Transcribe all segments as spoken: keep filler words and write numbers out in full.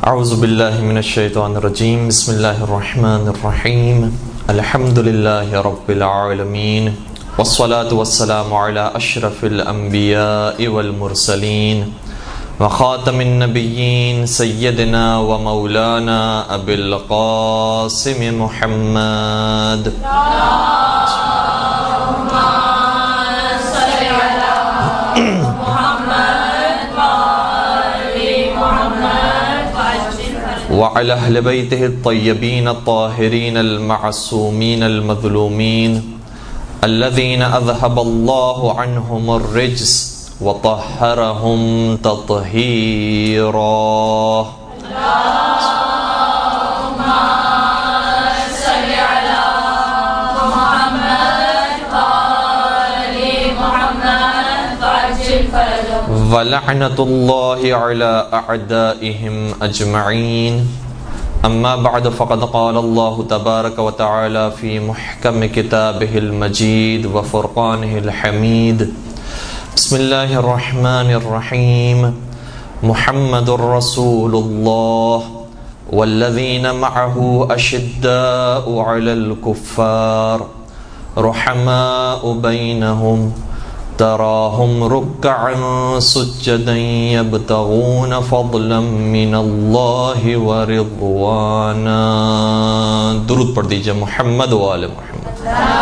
اعوذ باللہ من الشیطان الرجیم بسم اللہ الرحمن الرحیم الحمد للہ رب العالمین والصلاة والسلام علی اشرف الانبیاء والمرسلین وخاتم النبیین سیدنا و مولانا ابی القاسم محمد وعلى أهل بيته الطيبين الطاهرين المعصومين المظلومين الذين أذهب الله عنهم الرجس وطهرهم تطهيرا. وَلَعْنَةُ اللَّهِ عَلَىٰ أَعْدَائِهِمْ أَجْمَعِينَ. أما بعد فقد قال الله تبارك وتعالى في محكم كتابه المجيد وفرقانه الحميد. بسم الله الرحمن الرحيم. محمد رسول الله والذين معه أشداء على الكفار رحماء بينهم تراهم ركعا سجدا يبتغون فضلا من الله ورضوانا. درود پڑھ دیجئے محمد و آل محمد.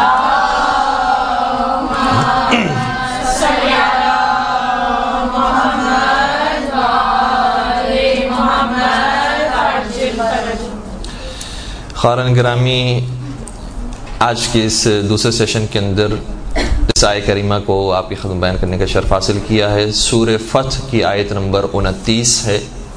خارن گرامی، آج کے اس دوسرے سیشن کے اندر اس آیت کریمہ کو آپ کی خدمت بیان کرنے کا شرف حاصل کیا ہے. سورہ فتح کی آیت نمبر انتیس ہے،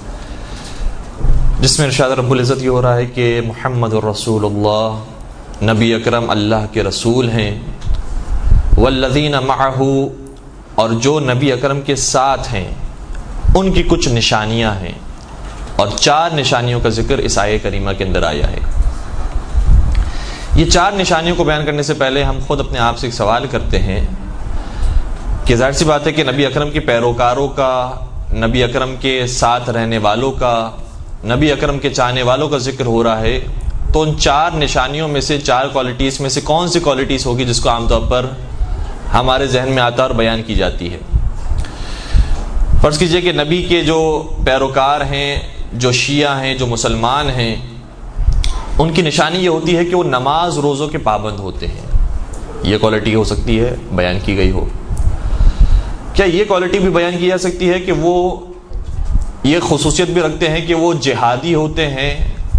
جس میں ارشاد رب العزت یہ ہو رہا ہے کہ محمد الرسول اللہ، نبی اکرم اللہ کے رسول ہیں، والذین معہ، اور جو نبی اکرم کے ساتھ ہیں ان کی کچھ نشانیاں ہیں، اور چار نشانیوں کا ذکر اس آیت کریمہ کے اندر آیا ہے. یہ چار نشانیوں کو بیان کرنے سے پہلے ہم خود اپنے آپ سے ایک سوال کرتے ہیں کہ ظاہر سی بات ہے کہ نبی اکرم کے پیروکاروں کا، نبی اکرم کے ساتھ رہنے والوں کا، نبی اکرم کے چاہنے والوں کا ذکر ہو رہا ہے، تو ان چار نشانیوں میں سے، چار کوالٹیز میں سے کون سی کوالٹیز ہوگی جس کو عام طور پر ہمارے ذہن میں آتا اور بیان کی جاتی ہے؟ فرض کیجئے کہ نبی کے جو پیروکار ہیں، جو شیعہ ہیں، جو مسلمان ہیں، ان کی نشانی یہ ہوتی ہے کہ وہ نماز روزوں کے پابند ہوتے ہیں. یہ کوالٹی ہو سکتی ہے بیان کی گئی ہو. کیا یہ کوالٹی بھی بیان کی جا سکتی ہے کہ وہ یہ خصوصیت بھی رکھتے ہیں کہ وہ جہادی ہوتے ہیں،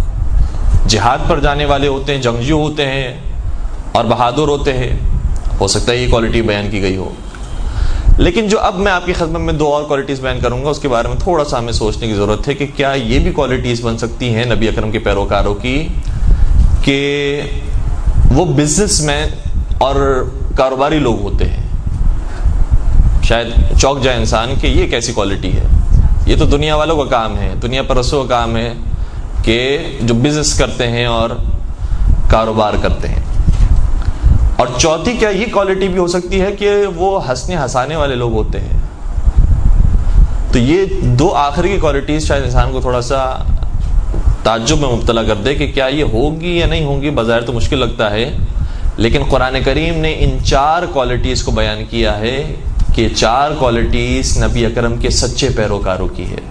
جہاد پر جانے والے ہوتے ہیں، جنگجو ہوتے ہیں اور بہادر ہوتے ہیں؟ ہو سکتا ہے یہ کوالٹی بیان کی گئی ہو. لیکن جو اب میں آپ کی خدمت میں دو اور کوالٹیز بیان کروں گا، اس کے بارے میں تھوڑا سا ہمیں سوچنے کی ضرورت ہے کہ کیا یہ بھی کوالٹیز بن سکتی ہیں نبی اکرم کے پیروکاروں کی کہ وہ بزنس مین اور کاروباری لوگ ہوتے ہیں. شاید چوک جائے انسان کہ یہ کیسی کوالٹی ہے، یہ تو دنیا والوں کا کام ہے، دنیا پرستوں کا کام ہے کہ جو بزنس کرتے ہیں اور کاروبار کرتے ہیں. اور چوتھی، کیا یہ کوالٹی بھی ہو سکتی ہے کہ وہ ہنسنے ہنسانے والے لوگ ہوتے ہیں؟ تو یہ دو آخری کی کوالٹیز شاید انسان کو تھوڑا سا تعجب میں مبتلا کر دے کہ کیا یہ ہوگی یا نہیں ہوگی. بظاہر تو مشکل لگتا ہے، لیکن قرآن کریم نے ان چار کوالٹیز کو بیان کیا ہے کہ چار کوالٹیز نبی اکرم کے سچے پیروکاروں کی ہے.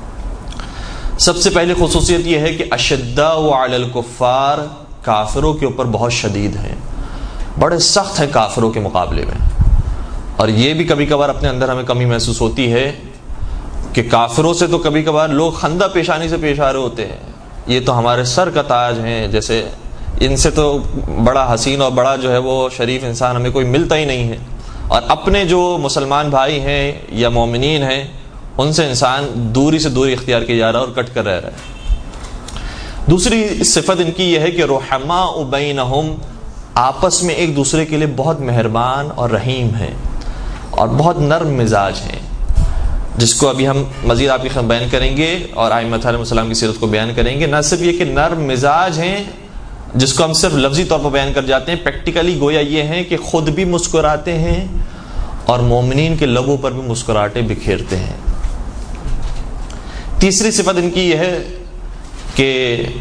سب سے پہلی خصوصیت یہ ہے کہ اشداء علی الکفار، کافروں کے اوپر بہت شدید ہیں، بڑے سخت ہیں کافروں کے مقابلے میں. اور یہ بھی کبھی کبھار اپنے اندر ہمیں کمی محسوس ہوتی ہے کہ کافروں سے تو کبھی کبھار لوگ خندہ پیشانی سے پیش آ رہے ہوتے ہیں، یہ تو ہمارے سر کا تاج ہیں، جیسے ان سے تو بڑا حسین اور بڑا جو ہے وہ شریف انسان ہمیں کوئی ملتا ہی نہیں ہے. اور اپنے جو مسلمان بھائی ہیں یا مومنین ہیں ان سے انسان دوری سے دوری اختیار کیا جا رہا ہے اور کٹ کر رہ رہا ہے. دوسری صفت ان کی یہ ہے کہ رحماء بینہم، آپس میں ایک دوسرے کے لیے بہت مہربان اور رحیم ہیں اور بہت نرم مزاج ہیں، جس کو ابھی ہم مزید آپ کی خدمت بیان کریں گے اور ائمہ علیہ السلام کی سیرت کو بیان کریں گے. نہ صرف یہ کہ نرم مزاج ہیں جس کو ہم صرف لفظی طور پر بیان کر جاتے ہیں، پریکٹیکلی گویا یہ ہیں کہ خود بھی مسکراتے ہیں اور مومنین کے لبوں پر بھی مسکراہٹیں بکھیرتے ہیں. تیسری صفت ان کی یہ ہے کہ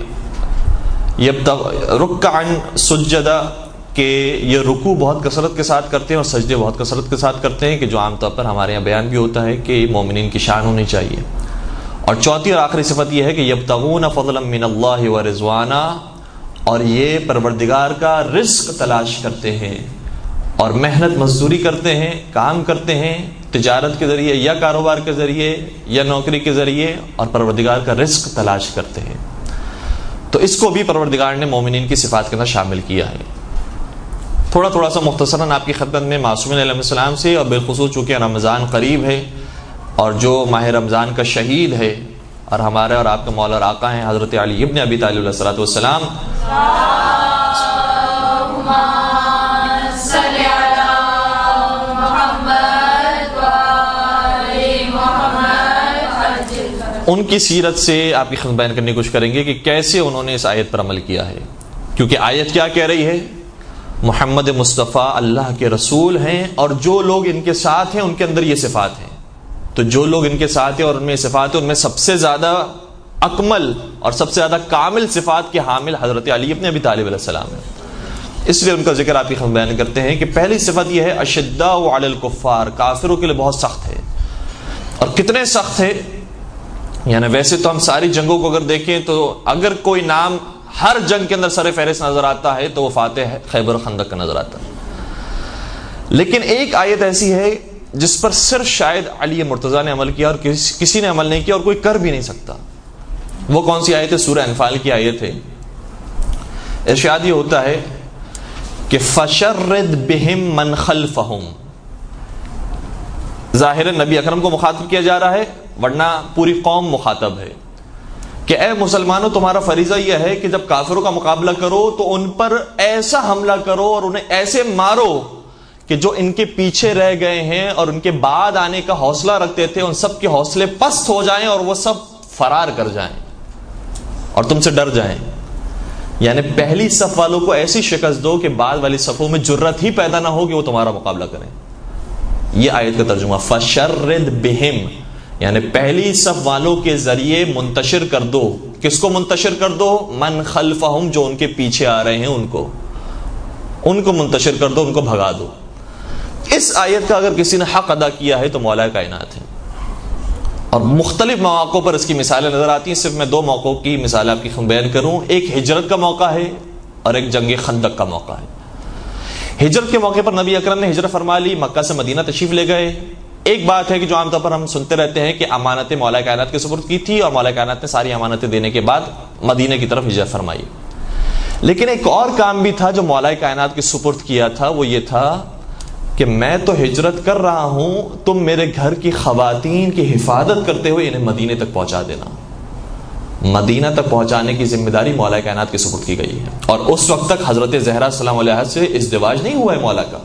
رکعن سجدہ، کہ یہ رکوع بہت کثرت کے ساتھ کرتے ہیں اور سجدے بہت کثرت کے ساتھ کرتے ہیں، کہ جو عام طور پر ہمارے یہاں بیان بھی ہوتا ہے کہ مومنین کی شان ہونی چاہیے۔ اور چوتھی اور آخری صفت یہ ہے کہ یبتغون فضلا من اللہ ورضوانا، اور یہ پروردگار کا رزق تلاش کرتے ہیں اور محنت مزدوری کرتے ہیں، کام کرتے ہیں تجارت کے ذریعے یا کاروبار کے ذریعے یا نوکری کے ذریعے، اور پروردگار کا رزق تلاش کرتے ہیں۔ تو اس کو بھی پروردگار نے مومنین کی صفات کے اندر شامل کیا ہے۔ تھوڑا تھوڑا سا مختصراً آپ کی خدمت میں معصومین علیہ السلام سے، اور بالخصوص چونکہ رمضان قریب ہے اور جو ماہ رمضان کا شہید ہے اور ہمارے اور آپ کے مولا اور آقا ہیں حضرت علی ابن ابی طالب علیہ الصلوۃ والسلام، ان کی سیرت سے آپ کی خدمت بیان کرنے کی کوشش کریں گے کہ کیسے انہوں نے اس آیت پر عمل کیا ہے۔ کیونکہ آیت کیا کہہ رہی ہے؟ محمد مصطفیٰ اللہ کے رسول ہیں، اور جو لوگ ان کے ساتھ ہیں ان کے اندر یہ صفات ہیں۔ تو جو لوگ ان کے ساتھ ہیں اور ان میں صفات ہیں، ان میں سب سے زیادہ اکمل اور سب سے زیادہ کامل صفات کے حامل حضرت علی ابن ابی طالب علیہ السلام ہیں۔ اس لیے ان کا ذکر آپ کی خدمت بیان کرتے ہیں کہ پہلی صفت یہ ہے اشداء علی الکفار، کافروں کے لیے بہت سخت ہے۔ اور کتنے سخت ہے؟ یعنی ویسے تو ہم ساری جنگوں کو اگر دیکھیں تو اگر کوئی نام ہر جنگ کے اندر سر فہرست نظر آتا ہے تو وہ فاتح خیبر و خندق کا نظر آتا ہے، لیکن ایک آیت ایسی ہے جس پر صرف شاید علی مرتضیٰ نے عمل کیا اور کسی نے عمل نہیں کیا اور کوئی کر بھی نہیں سکتا۔ وہ کون سی آیت ہے؟ سورہ انفال کی آیت ہے۔ ارشاد یہ ہوتا ہے کہ فشرد بہم من خلفہم، ظاہر نبی اکرم کو مخاطب کیا جا رہا ہے ورنہ پوری قوم مخاطب ہے کہ اے مسلمانوں، تمہارا فریضہ یہ ہے کہ جب کافروں کا مقابلہ کرو تو ان پر ایسا حملہ کرو اور انہیں ایسے مارو کہ جو ان کے پیچھے رہ گئے ہیں اور ان کے بعد آنے کا حوصلہ رکھتے تھے ان سب کے حوصلے پست ہو جائیں اور وہ سب فرار کر جائیں اور تم سے ڈر جائیں۔ یعنی پہلی صف والوں کو ایسی شکست دو کہ بعد والی صفوں میں جرت ہی پیدا نہ ہو کہ وہ تمہارا مقابلہ کریں۔ یہ آیت کا ترجمہ فشرد بہم، یعنی پہلی صف والوں کے ذریعے منتشر کر دو۔ کس کو منتشر کر دو؟ من خلفہم، جو ان کے پیچھے آ رہے ہیں ان کو ان کو منتشر کر دو، ان کو بھگا دو۔ اس آیت کا اگر کسی نے حق ادا کیا ہے تو مولا کائنات ہے، اور مختلف مواقع پر اس کی مثالیں نظر آتی ہیں۔ صرف میں دو موقعوں کی مثال آپ کی بیان کروں۔ ایک ہجرت کا موقع ہے اور ایک جنگ خندق کا موقع ہے۔ ہجرت کے موقع پر نبی اکرم نے ہجرت فرما لی، مکہ سے مدینہ تشریف لے گئے۔ ایک بات ہے کہ جو عام طور پر ہم سنتے رہتے ہیں کہ امانتیں مولا کائنات کے سپرد کی تھی اور مولا کائنات نے ساری امانتیں دینے کے بعد مدینہ کی طرف ہجرت فرمائی، لیکن ایک اور کام بھی تھا جو مولا کائنات کے سپرد کیا تھا، وہ یہ تھا کہ میں تو ہجرت کر رہا ہوں، تم میرے گھر کی خواتین کی حفاظت کرتے ہوئے انہیں مدینے تک پہنچا دینا۔ مدینہ تک پہنچانے کی ذمہ داری مولا کائنات کے سپرد کی گئی ہے، اور اس وقت تک حضرت زہرا سلام علیہ سے ازدواج نہیں ہوا ہے مولا کا۔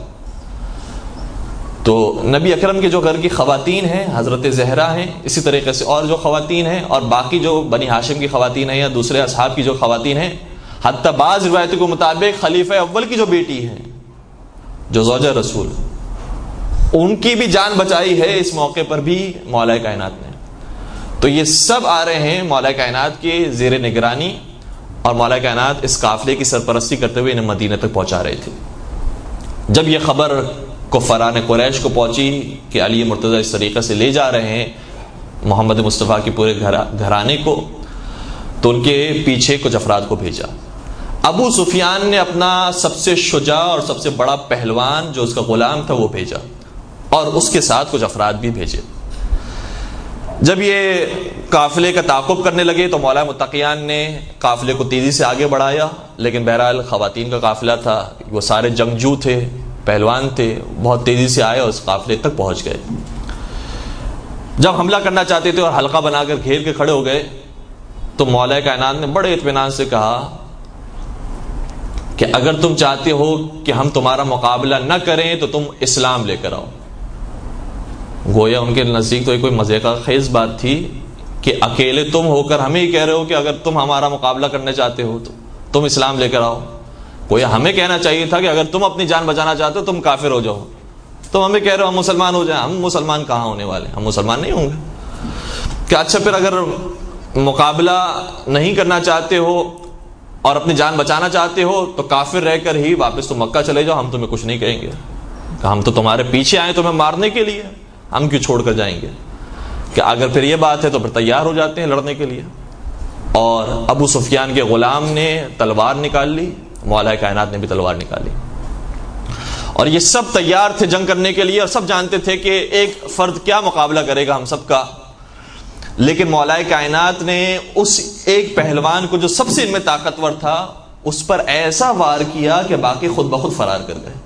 تو نبی اکرم کے جو گھر کی خواتین ہیں حضرت زہرا ہیں، اسی طریقے سے اور جو خواتین ہیں اور باقی جو بنی ہاشم کی خواتین ہیں یا دوسرے اصحاب کی جو خواتین ہیں، حتی بعض روایتوں کے مطابق خلیفہ اول کی جو بیٹی ہیں جو زوجہ رسول، ان کی بھی جان بچائی ہے اس موقع پر بھی مولا کائنات نے۔ تو یہ سب آ رہے ہیں مولا کائنات کے زیر نگرانی، اور مولا کائنات اس قافلے کی سرپرستی کرتے ہوئے انہیں مدینہ تک پہنچا رہے تھے۔ جب یہ خبر کفاران قریش کو پہنچی کہ علی مرتضیٰ اس طریقے سے لے جا رہے ہیں محمد مصطفیٰ کے پورے گھرانے کو، تو ان کے پیچھے کچھ افراد کو بھیجا۔ ابو سفیان نے اپنا سب سے شجاع اور سب سے بڑا پہلوان جو اس کا غلام تھا وہ بھیجا، اور اس کے ساتھ کچھ افراد بھی بھیجے۔ جب یہ قافلے کا تعاقب کرنے لگے تو مولا متقیان نے قافلے کو تیزی سے آگے بڑھایا، لیکن بہرحال خواتین کا قافلہ تھا، وہ سارے جنگجو تھے، پہلوان تھے، بہت تیزی سے آئے اور اس قافلے تک پہنچ گئے۔ جب حملہ کرنا چاہتے تھے اور حلقہ بنا کر گھیر کے کھڑے ہو گئے تو مولا کائنات نے بڑے اطمینان سے کہا کہ اگر تم چاہتے ہو کہ ہم تمہارا مقابلہ نہ کریں تو تم اسلام لے کر آؤ۔ گویا ان کے نزدیک تو یہ کوئی مزے کا خیز بات تھی کہ اکیلے تم ہو کر ہمیں ہی کہہ رہے ہو کہ اگر تم ہمارا مقابلہ کرنا چاہتے ہو تو تم اسلام لے کر آؤ۔ گویا ہمیں کہنا چاہیے تھا کہ اگر تم اپنی جان بچانا چاہتے ہو تم کافر ہو جاؤ، تم ہمیں کہہ رہے ہو ہم مسلمان ہو جائیں۔ ہم مسلمان کہاں ہونے والے، ہم مسلمان نہیں ہوں گے۔ کہ اچھا پھر اگر مقابلہ نہیں کرنا چاہتے ہو اور اپنی جان بچانا چاہتے ہو تو کافر رہ کر ہی واپس تو مکہ چلے جاؤ، ہم تمہیں کچھ نہیں کہیں گے، کہ ہم تو تمہارے پیچھے آئے تمہیں مارنے کے لیے، ہم کیوں چھوڑ کر جائیں گے؟ کہ اگر پھر یہ بات ہے تو پھر تیار ہو جاتے ہیں لڑنے کے لیے. اور ابو سفیان کے غلام نے تلوار نکال لی، مولا کائنات نے بھی تلوار نکالی، اور یہ سب تیار تھے جنگ کرنے کے لیے، اور سب جانتے تھے کہ ایک فرد کیا مقابلہ کرے گا ہم سب کا. لیکن مولا کائنات نے اس ایک پہلوان کو جو سب سے ان میں طاقتور تھا اس پر ایسا وار کیا کہ باقی خود بخود فرار کر گئے،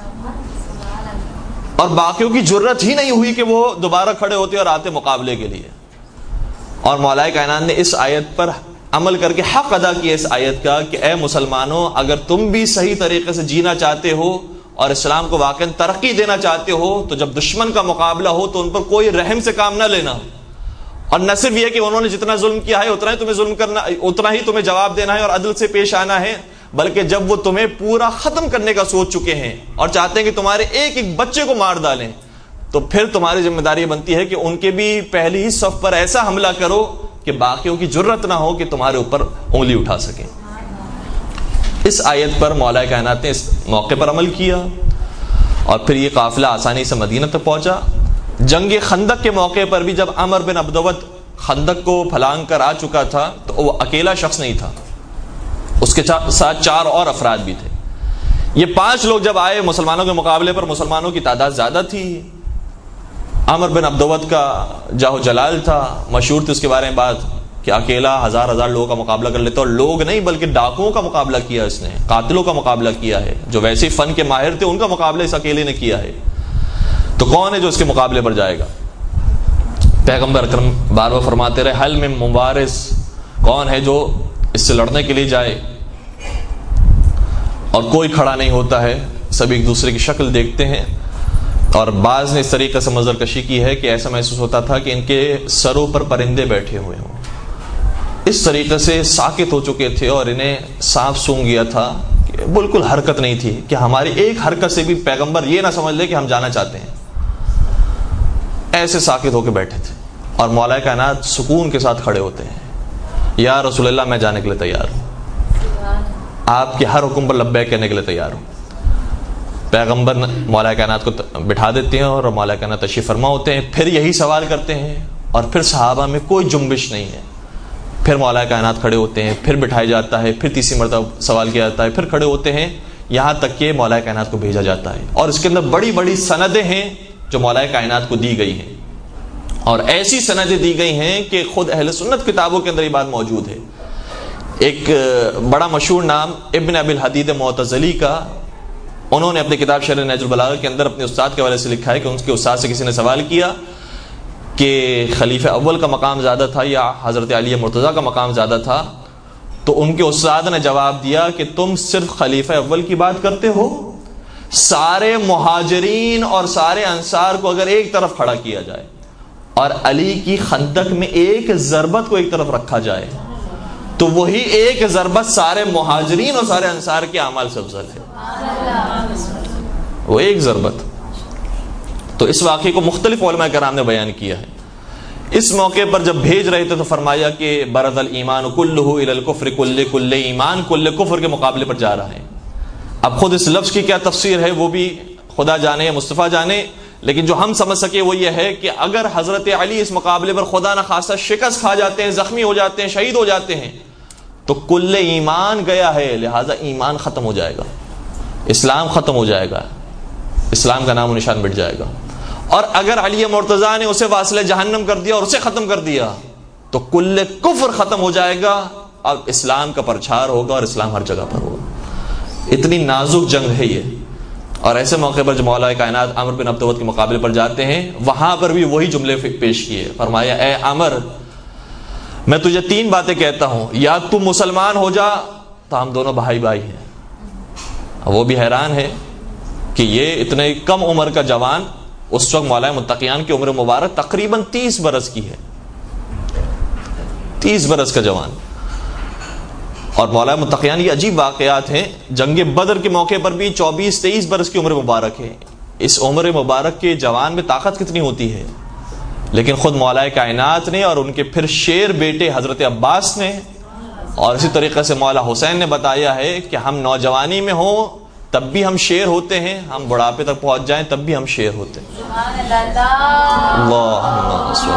اور باقیوں کی جرت ہی نہیں ہوئی کہ وہ دوبارہ کھڑے ہوتے اور آتے مقابلے کے لیے. اور مولا کائنات نے اس آیت پر عمل کر کے حق ادا کیا اس آیت کا کہ اے مسلمانوں، اگر تم بھی صحیح طریقے سے جینا چاہتے ہو اور اسلام کو واقعا ترقی دینا چاہتے ہو تو جب دشمن کا مقابلہ ہو تو ان پر کوئی رحم سے کام نہ لینا، اور نہ صرف یہ کہ انہوں نے جتنا ظلم کیا ہے اتنا ہی تمہیں ظلم کرنا، اتنا ہی تمہیں جواب دینا ہے اور عدل سے پیش آنا ہے، بلکہ جب وہ تمہیں پورا ختم کرنے کا سوچ چکے ہیں اور چاہتے ہیں کہ تمہارے ایک ایک بچے کو مار ڈالیں، تو پھر تمہاری ذمہ داری بنتی ہے کہ ان کے بھی پہلی ہی صف پر ایسا حملہ کرو کہ باقیوں کی جرت نہ ہو کہ تمہارے اوپر انگلی اٹھا سکیں. اس آیت پر مولا کائنات نے اس موقع پر عمل کیا، اور پھر یہ قافلہ آسانی سے مدینہ تک پہنچا. جنگ خندق کے موقع پر بھی جب عمر بن عبدود خندق کو پھلانگ کر آ چکا تھا تو وہ اکیلا شخص نہیں تھا، اس کے ساتھ چار اور افراد بھی تھے. یہ پانچ لوگ جب آئے مسلمانوں کے مقابلے پر مسلمانوں کی تعداد زیادہ تھی. عمر بن عبدود کا جاہ و جلال تھا، مشہور تھی اس کے بارے میں بات کہ اکیلا ہزار ہزار لوگوں کا مقابلہ کر لیتا، اور لوگ نہیں بلکہ ڈاکوؤں کا مقابلہ کیا، اس نے قاتلوں کا مقابلہ کیا ہے، جو ویسے ہی فن کے ماہر تھے ان کا مقابلہ اس اکیلے نے کیا ہے. تو کون ہے جو اس کے مقابلے پر جائے گا؟ پیغمبر اکرم بار بار فرماتے رہے حل من مبارز، کون ہے جو اس سے لڑنے کے لیے جائے؟ اور کوئی کھڑا نہیں ہوتا ہے، سب ایک دوسرے کی شکل دیکھتے ہیں. اور بعض نے اس طریقے سے منظر کشی کی ہے کہ ایسا محسوس ہوتا تھا کہ ان کے سروں پر پرندے بیٹھے ہوئے ہوں، اس طریقے سے ساکت ہو چکے تھے، اور انہیں سانپ سونگ گیا تھا کہ بالکل حرکت نہیں تھی، کہ ہماری ایک حرکت سے بھی پیغمبر یہ نہ سمجھ لے کہ ہم جانا چاہتے ہیں. ایسے ساکت ہو کے بیٹھے تھے، اور مولا کائنات سکون کے ساتھ کھڑے ہوتے ہیں، یا رسول اللہ میں جانے کے لیے تیار ہوں، آپ کے ہر حکم پر لبیک کہنے کے لیے تیار ہوں. پیغمبر مولا کائنات کو بٹھا دیتے ہیں اور مولا کائنات تشریف فرما ہوتے ہیں. پھر یہی سوال کرتے ہیں، اور پھر صحابہ میں کوئی جنبش نہیں ہے. پھر مولا کائنات کھڑے ہوتے ہیں، پھر بٹھایا جاتا ہے، پھر تیسری مرتبہ سوال کیا جاتا ہے، پھر کھڑے ہوتے ہیں، یہاں تک کہ مولا کائنات کو بھیجا جاتا ہے. اور اس کے اندر بڑی بڑی سندیں ہیں جو مولا کائنات کو دی گئی ہیں، اور ایسی سندیں دی گئی ہیں کہ خود اہل سنت کتابوں کے اندر یہ بات موجود ہے. ایک بڑا مشہور نام ابن ابی الحدید معتزلی کا، انہوں نے اپنی کتاب شرح نہج البلاغہ کے اندر اپنے استاد کے حوالے سے لکھا ہے کہ ان کے استاد سے کسی نے سوال کیا کہ خلیفہ اول کا مقام زیادہ تھا یا حضرت علی مرتضیٰ کا مقام زیادہ تھا، تو ان کے استاد نے جواب دیا کہ تم صرف خلیفہ اول کی بات کرتے ہو، سارے مہاجرین اور سارے انصار کو اگر ایک طرف کھڑا کیا جائے اور علی کی خندق میں ایک ضربت کو ایک طرف رکھا جائے تو وہی ایک ضربت سارے مہاجرین اور سارے انصار کے اعمال سے افضل ہے. وہ ایک ضربت. تو اس واقعے کو مختلف علماء کرام نے بیان کیا ہے. اس موقع پر جب بھیج رہے تھے تو فرمایا کہ برز الایمان کلہ الی الکفر، کل کل ایمان کل کفر کے مقابلے پر جا رہا ہے. اب خود اس لفظ کی کیا تفسیر ہے وہ بھی خدا جانے یا مصطفیٰ جانے، لیکن جو ہم سمجھ سکے وہ یہ ہے کہ اگر حضرت علی اس مقابلے پر خدا نہ خواستہ شکست کھا جاتے ہیں، زخمی ہو جاتے ہیں، شہید ہو جاتے ہیں تو کل ایمان گیا ہے، لہذا ایمان ختم ہو جائے گا، اسلام ختم ہو جائے گا، اسلام کا نام و نشان مٹ جائے گا. اور اگر علی مرتضیٰ نے اسے واصل جہنم کر دیا اور اسے ختم کر دیا تو کل کفر ختم ہو جائے گا، اب اسلام کا پرچار ہوگا اور اسلام ہر جگہ پر ہوگا. اتنی نازک جنگ ہے یہ. اور ایسے موقع پر جو مولا کائنات عمر بن عبدود کے مقابلے پر جاتے ہیں وہاں پر بھی وہی جملے پیش کیے. فرمایا اے عمر، میں تجھے تین باتیں کہتا ہوں، یا تم مسلمان ہو جا تو ہم دونوں بھائی بھائی ہیں. وہ بھی حیران ہے کہ یہ اتنے کم عمر کا جوان، اس وقت مولا متقیان کی عمر مبارک تقریباً تیس برس کی ہے، تیس برس کا جوان. اور مولا متقیان یہ عجیب واقعات ہیں. جنگ بدر کے موقع پر بھی چوبیس تیئیس برس کی عمر مبارک ہے. اس عمر مبارک کے جوان میں طاقت کتنی ہوتی ہے. لیکن خود مولا کائنات نے اور ان کے پھر شیر بیٹے حضرت عباس نے اور اسی طریقے سے مولا حسین نے بتایا ہے کہ ہم نوجوانی میں ہوں تب بھی ہم شیر ہوتے ہیں، ہم بڑھاپے تک پہنچ جائیں تب بھی ہم شیر ہوتے ہیں۔ اللہم صل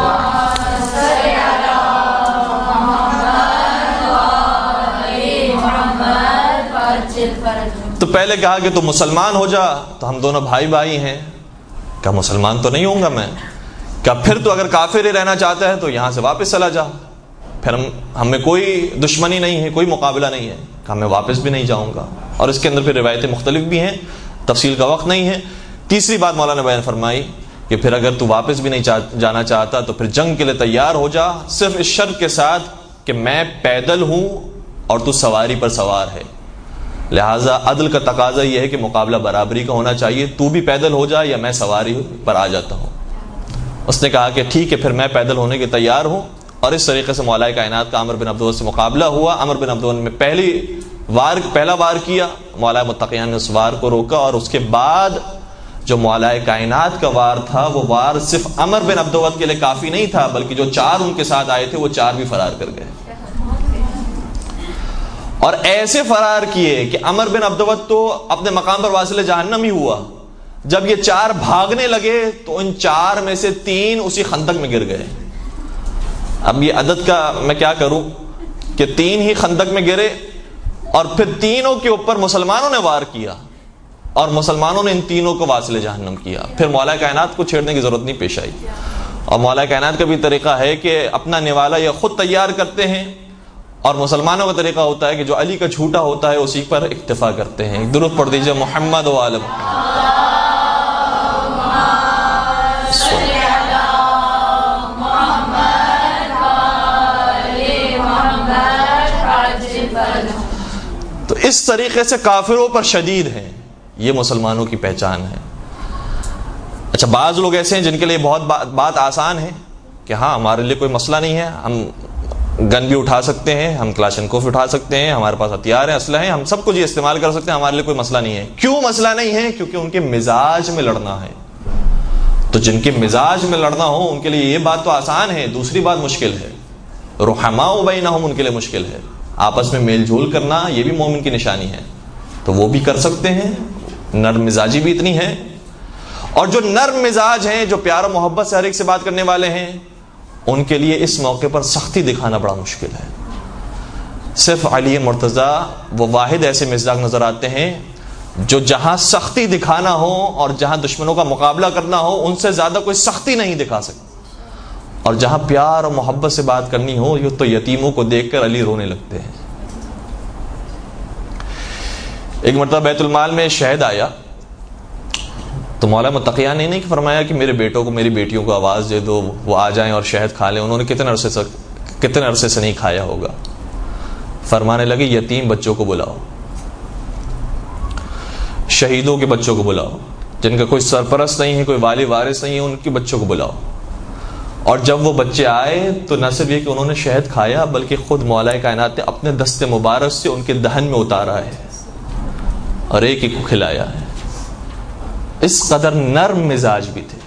تو پہلے کہا کہ تو مسلمان ہو جا، تو ہم دونوں بھائی بھائی ہیں۔ کہا مسلمان تو نہیں ہوں گا میں۔ کہا پھر تو اگر کافر ہی رہنا چاہتا ہے تو یہاں سے واپس چلا جا، پھر ہم ہمیں کوئی دشمنی نہیں ہے، کوئی مقابلہ نہیں ہے۔ کہا میں واپس بھی نہیں جاؤں گا، اور اس کے اندر پھر روایتیں مختلف بھی ہیں، تفصیل کا وقت نہیں ہے۔ تیسری بات مولانا نے بیان فرمائی کہ پھر اگر تو واپس بھی نہیں جانا چاہتا تو پھر جنگ کے لیے تیار ہو جا، صرف اس شرط کے ساتھ کہ میں پیدل ہوں اور تو سواری پر سوار ہے۔ لہٰذا عدل کا تقاضا یہ ہے کہ مقابلہ برابری کا ہونا چاہیے، تو بھی پیدل ہو جا یا میں سواری پر آ جاتا ہوں۔ اس نے کہا کہ ٹھیک ہے، پھر میں پیدل ہونے کے تیار ہوں، اور اس طریقے سے مولا کائنات کا عمر بن عبدالعزیز سے مقابلہ ہوا۔ عمر بن عبدالعزیز نے پہلی وار پہلا وار کیا، مولا متقیان نے اس وار کو روکا، اور اس کے بعد جو مولا کائنات کا وار تھا وہ وار صرف عمر بن عبدالعزیز کے لیے کافی نہیں تھا، بلکہ جو چار ان کے ساتھ آئے تھے وہ چار بھی فرار کر گئے، اور ایسے فرار کیے کہ عمر بن عبدالعزیز تو اپنے مقام پر واصل جہنم ہی ہوا۔ جب یہ چار بھاگنے لگے تو ان چار میں سے تین اسی خندق میں گر گئے۔ اب یہ عدد کا میں کیا کروں کہ تین ہی خندق میں گرے، اور پھر تینوں کے اوپر مسلمانوں نے وار کیا، اور مسلمانوں نے ان تینوں کو واصل جہنم کیا۔ پھر مولا کائنات کو چھیڑنے کی ضرورت نہیں پیش آئی۔ اور مولا کائنات کا بھی طریقہ ہے کہ اپنا نوالا یہ خود تیار کرتے ہیں، اور مسلمانوں کا طریقہ ہوتا ہے کہ جو علی کا جھوٹا ہوتا ہے اسی پر اکتفا کرتے ہیں۔ درود پڑھ دیجئے محمد و آل محمد۔ تو اس طریقے سے کافروں پر شدید ہیں، یہ مسلمانوں کی پہچان ہے۔ اچھا، بعض لوگ ایسے ہیں جن کے لیے بہت بات, بات آسان ہے کہ ہاں ہمارے لیے کوئی مسئلہ نہیں ہے، ہم گن بھی اٹھا سکتے ہیں، ہم کلاشنکوف اٹھا سکتے ہیں، ہمارے پاس ہتھیار ہیں، اسلحے ہیں، ہم سب کچھ یہ استعمال کر سکتے ہیں، ہمارے لیے کوئی مسئلہ نہیں ہے۔ کیوں مسئلہ نہیں ہے؟ کیونکہ ان کے مزاج میں لڑنا ہے۔ تو جن کے مزاج میں لڑنا ہو ان کے لیے یہ بات تو آسان ہے، دوسری بات مشکل ہے۔ رحماء بینہم ان کے لیے مشکل ہے، آپس میں میل جول کرنا یہ بھی مومن کی نشانی ہے، تو وہ بھی کر سکتے ہیں، نرم مزاجی بھی اتنی ہے۔ اور جو نرم مزاج ہیں، جو پیار و محبت سے ہر ایک سے بات کرنے والے ہیں، ان کے لیے اس موقع پر سختی دکھانا بڑا مشکل ہے۔ صرف علی مرتضیٰ وہ واحد ایسے مزاج نظر آتے ہیں جو جہاں سختی دکھانا ہو اور جہاں دشمنوں کا مقابلہ کرنا ہو ان سے زیادہ کوئی سختی نہیں دکھا سکتے، اور جہاں پیار اور محبت سے بات کرنی ہو یہ تو یتیموں کو دیکھ کر علی رونے لگتے ہیں۔ ایک مرتبہ بیت المال میں شہد آیا تو مولا متقیان نے نہیں فرمایا کہ میرے بیٹوں کو میری بیٹیوں کو آواز دے دو وہ آ جائیں اور شہد کھا لیں، انہوں نے کتنے عرصے سے کتنے عرصے سے نہیں کھایا ہوگا۔ فرمانے لگے یتیم بچوں کو بلاؤ، شہیدوں کے بچوں کو بلاؤ، جن کا کوئی سرپرست نہیں ہے، کوئی والی وارث نہیں ہے، ان کے بچوں کو بلاؤ۔ اور جب وہ بچے آئے تو نہ صرف یہ کہ انہوں نے شہد کھایا بلکہ خود مولا کائنات نے اپنے دست مبارک سے ان کے دہن میں اتارا ہے اور ایک ایک کو کھلایا ہے۔ اس قدر نرم مزاج بھی تھے،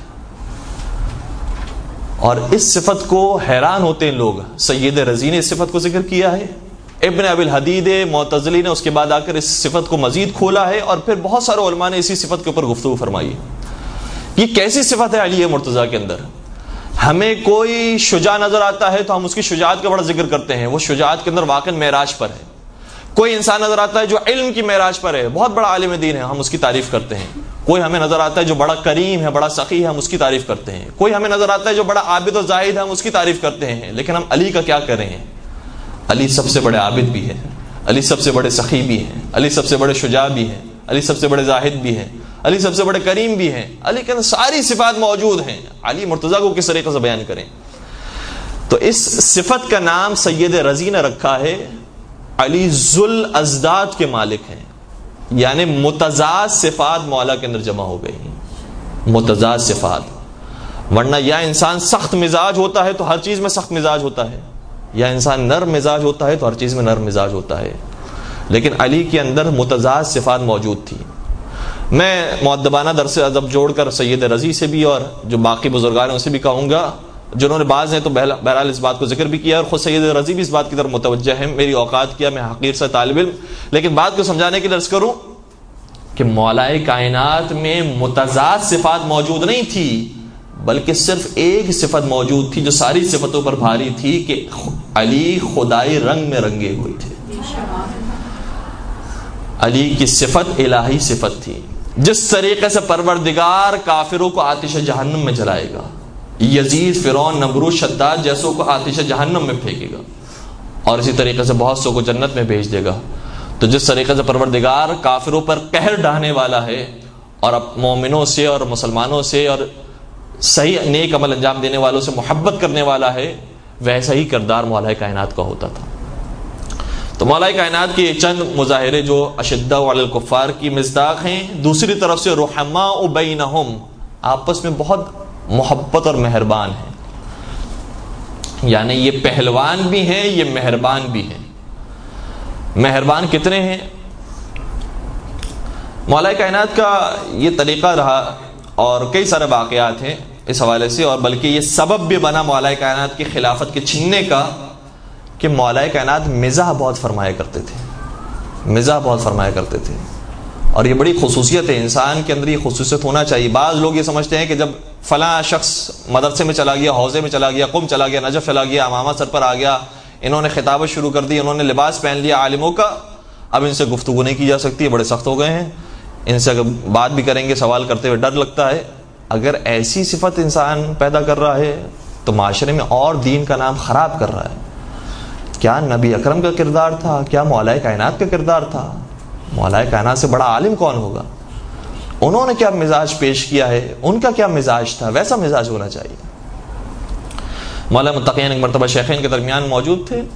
اور اس صفت کو حیران ہوتے ہیں لوگ۔ سید رضی نے اس صفت کو ذکر کیا ہے، ابن ابی الحدید معتزلی نے اس کے بعد آ کر اس صفت کو مزید کھولا ہے، اور پھر بہت سارے علماء نے اسی صفت کے اوپر گفتگو فرمائی ہے۔ یہ کیسی صفت ہے علی مرتضیٰ کے اندر؟ ہمیں کوئی شجاع نظر آتا ہے تو ہم اس کی شجاعت کا بڑا ذکر کرتے ہیں، وہ شجاعت کے اندر واقع معراج پر ہے۔ کوئی انسان نظر آتا ہے جو علم کی معراج پر ہے، بہت بڑا عالم دین ہے، ہم اس کی تعریف کرتے ہیں۔ کوئی ہمیں نظر آتا ہے جو بڑا کریم ہے، بڑا سخی ہے، ہم اس کی تعریف کرتے ہیں۔ کوئی ہمیں نظر آتا ہے جو بڑا عابد و زاہد ہے، ہم اس کی تعریف کرتے ہیں۔ لیکن ہم علی کا کیا کریں؟ علی سب سے بڑے عابد بھی ہیں، علی سب سے بڑے سخی بھی ہیں، علی سب سے بڑے شجاع بھی ہیں، علی سب سے بڑے زاہد بھی ہیں، علی سب سے بڑے کریم بھی ہیں۔ علی کے اندر ساری صفات موجود ہیں، علی مرتضیٰ کو کس طریقے سے بیان کریں؟ تو اس صفت کا نام سید رضی نے رکھا ہے، علی ذل ازداد کے مالک ہیں، یعنی متضاد صفات مولا کے اندر جمع ہو گئی ہیں، متضاد صفات۔ ورنہ یا انسان سخت مزاج ہوتا ہے تو ہر چیز میں سخت مزاج ہوتا ہے، یا انسان نرم مزاج ہوتا ہے تو ہر چیز میں نرم مزاج ہوتا ہے، لیکن علی کے اندر متضاد صفات موجود تھی۔ میں مؤدبانہ درس ادب جوڑ کر سید رضی سے بھی اور جو باقی بزرگان ہیں ان سے بھی کہوں گا جنہوں نے بعض نے تو بہرحال اس بات کو ذکر بھی کیا اور خود سید رضی بھی اس بات کی طرف متوجہ ہے، میری اوقات کیا، میں حقیر سے طالب علم، لیکن بات کو سمجھانے کے لیے عرض کروں کہ مولائے کائنات میں متضاد صفات موجود نہیں تھی، بلکہ صرف ایک صفت موجود تھی جو ساری صفتوں پر بھاری تھی کہ علی خدائی رنگ میں رنگے ہوئے تھے۔ علی کی صفت الہی صفت تھی، جس طریقے سے پروردگار کافروں کو آتش جہنم میں جلائے گا، یزید، فرعون، نمرود، شداد جیسوں کو آتش جہنم میں پھینکے گا، اور اسی طریقے سے بہت سو کو جنت میں بھیج دے گا، تو جس طریقے سے پروردگار کافروں پر قہر ڈھانے والا ہے اور مومنوں سے اور مسلمانوں سے اور صحیح نیک عمل انجام دینے والوں سے محبت کرنے والا ہے، ویسا ہی کردار مولائے کائنات کا ہوتا تھا۔ تو مولائے کائنات کے چند مظاہرے جو اشداء علی الکفار کی مصداق ہیں، دوسری طرف سے رحماء بینہم، آپس میں بہت محبت اور مہربان ہیں، یعنی یہ پہلوان بھی ہیں، یہ مہربان بھی ہیں۔ مہربان کتنے ہیں؟ مولائے کائنات کا یہ طریقہ رہا اور کئی سارے واقعات ہیں اس حوالے سے، اور بلکہ یہ سبب بھی بنا مولائے کائنات کی خلافت کے چھیننے کا کہ مولائے کائنات مزاح بہت فرمایا کرتے تھے، مزاح بہت فرمایا کرتے تھے، اور یہ بڑی خصوصیت ہے، انسان کے اندر یہ خصوصیت ہونا چاہیے۔ بعض لوگ یہ سمجھتے ہیں کہ جب فلاں شخص مدرسے میں چلا گیا، حوزے میں چلا گیا، قم چلا گیا، نجف چلا گیا، امامہ سر پر آ گیا، انہوں نے خطابت شروع کر دی، انہوں نے لباس پہن لیا عالموں کا، اب ان سے گفتگو نہیں کی جا سکتی، بڑے سخت ہو گئے ہیں، ان سے اگر بات بھی کریں گے سوال کرتے ہوئے ڈر لگتا ہے۔ اگر ایسی صفت انسان پیدا کر رہا ہے تو معاشرے میں اور دین کا نام خراب کر رہا ہے۔ کیا نبی اکرم کا کردار تھا؟ کیا مولائے کائنات کا کردار تھا؟ مولائے کائنات سے بڑا عالم کون ہوگا؟ انہوں نے کیا مزاج پیش کیا ہے، ان کا کیا مزاج تھا، ویسا مزاج ہونا چاہیے۔ مولا متقین ایک مرتبہ شیخین کے درمیان موجود تھے۔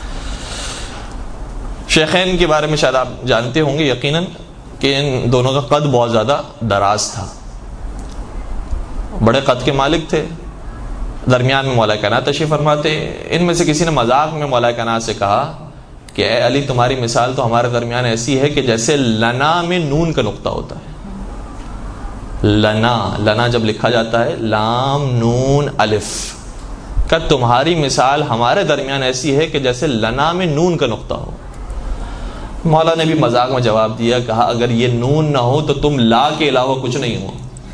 شیخین کے بارے میں شاید آپ جانتے ہوں گے یقیناً کہ ان دونوں کا قد بہت زیادہ دراز تھا، بڑے قد کے مالک تھے، درمیان میں مولا کائنات تشریف فرماتے۔ ان میں سے کسی نے مذاق میں مولا کائنات سے کہا کہ اے علی، تمہاری مثال تو ہمارے درمیان ایسی ہے کہ جیسے لنا میں نون کا نقطہ ہوتا ہے۔ لنا لنا جب لکھا جاتا ہے لام نون الف کا، تمہاری مثال ہمارے درمیان ایسی ہے کہ جیسے لنا میں نون کا نقطہ ہو۔ مولا نے بھی مذاق میں جواب دیا، کہا اگر یہ نون نہ ہو تو تم لا کے علاوہ کچھ نہیں ہو،